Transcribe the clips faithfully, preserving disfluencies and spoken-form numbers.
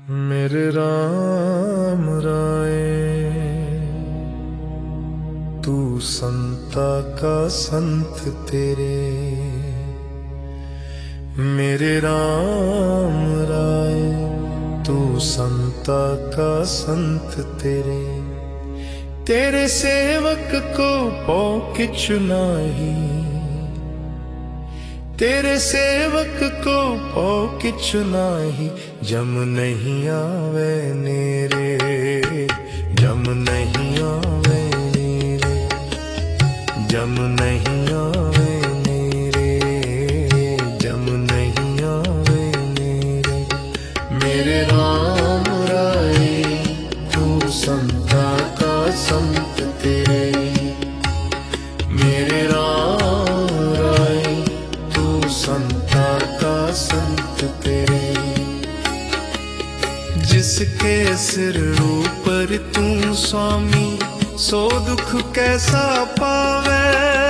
मेरे राम राय, तू संता का संत तेरे। मेरे राम राय, तू संता का संत तेरे। तेरे सेवक को पौ किछु नाही, तेरे सेवक को पौ किछु नाही। जम नहीं आवे नेरे, जम नहीं आवे नेरे, जम नहीं आवे नेरे, जम नहीं आवे नेरे। मेरे राम राय, तू संता का संत तेरे। मेरे राम राय, तू संता का संत तेरे। जिसके सिर ऊपर तू स्वामी, सो दुख कैसा पावे।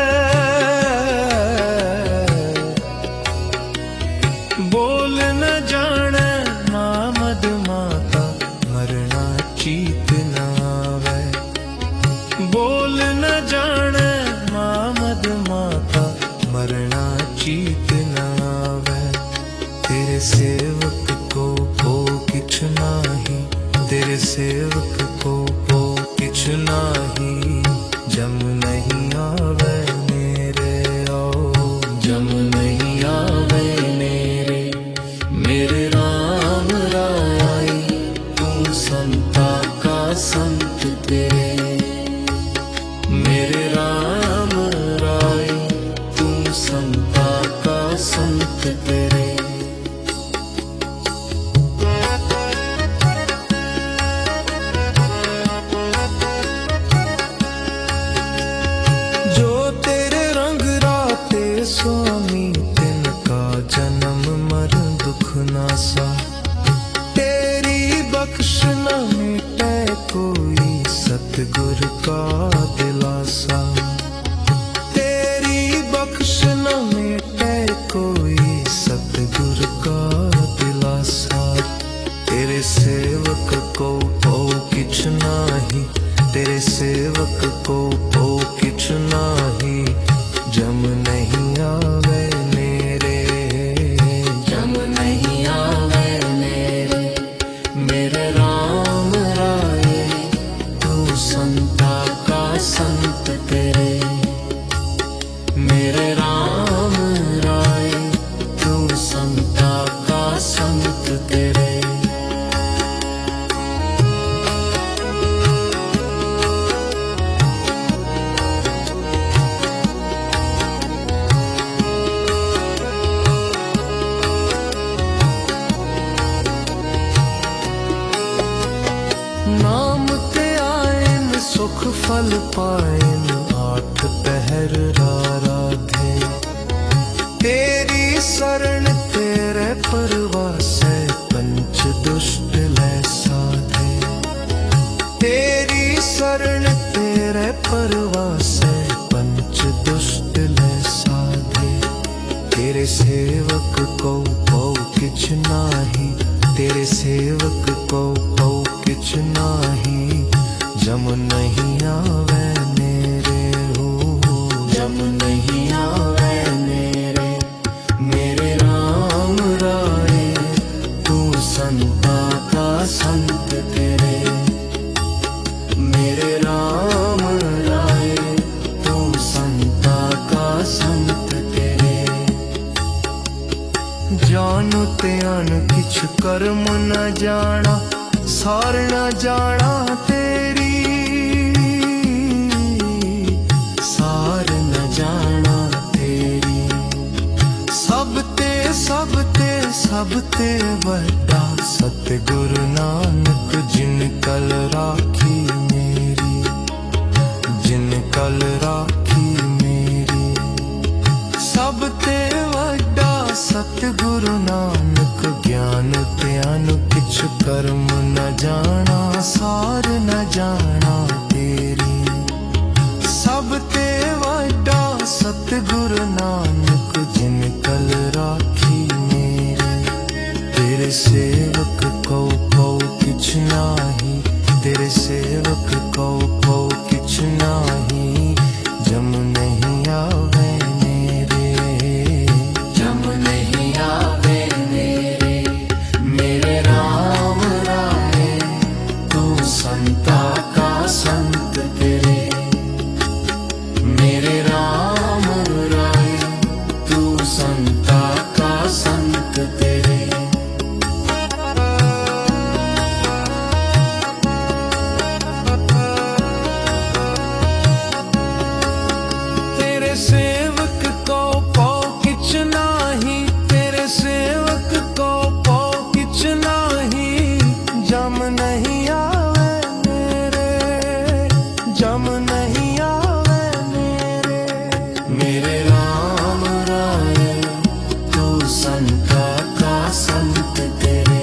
बोल न जाने मामद माता, मरना चीत न आवे। बोल न जाने मामद माता, मरना चीत न आवे। तेरे सेवक को पो किछ नाही, तेरे सेवक को पो किछ नाही। जम नहीं आवे मेरे ओ, जम नहीं आवे मेरे। मेरे राम राय, तू संता का संत तेरे। मेरे राम राय, तू संता का संत तेरे। जो तेरे रंग राते स्वामी, तिनका जन्म मरण दुख नासा। तेरी बख्श न मिटे कोई, सतगुर का दिलासा। तेरी बख्श न मिटे कोई, सतगुर का दिलासा। तेरे सेवक को पौ किछ नाही, तेरे सेवक को पौ किछ नाही। जम नहीं आवे मेरे, जम नहीं आवे मेरे। मेरे राम राय, तू संता का संत तेरे। मेरे राम राय, तू संता का संत तेरे। नाम ते आयन सुख फल पायन, आठ पहर राधे। तेरी शरण तेरे परवासे, पंच दुष्ट लै साधे। तेरी शरण तेरे परवासे, पंच दुष्ट लै साधे। तेरे सेवक को पौ किछ नाही, तेरे सेवक को पौ किछ नाही। जम नहीं आवे मेरे हो, जम नहीं आवे मेरे। मेरे राम राय, तू संता का संत तेरे। मेरे राम राय, तू संता का संत तेरे। जानु त्यान किछ कर्म न जाना, सार न जाना तेरी। सार न जाना तेरी। सब ते सब ते सब ते बड़ा, सतगुरु नानक जिन कल राखी मेरी। जिन कल राखी मेरी। सब ते वड्डा सतगुरु नानक, ज्ञान त्यान किछ कर्म न जाना, सार न जाना तेरी। सब ते वड्डा सतगुरु नानक, जिन कल राखी मेरी। तेरे सेवक को पौ तेरे सेवक को को किछ नाही जम नहीं आवे मेरे जम नहीं आवे मेरे मेरे राम राय तू संता का संत तेरे मेरे राम राय तू संता का संत तेरे सेवक को पो किछ नाही तेरे सेवक को पो किछ नाही जम नहीं आवे मेरे जम नहीं आवे मेरे मेरे राम राय तू संता का संत तेरे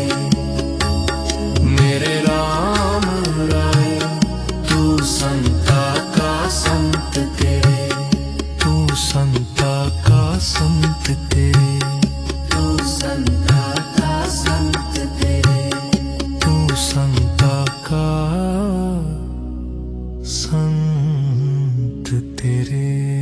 मेरे राम राय तू संता का संत तेरे संता का संत तेरे तू संता का संत तेरे तू संता का संत तेरे।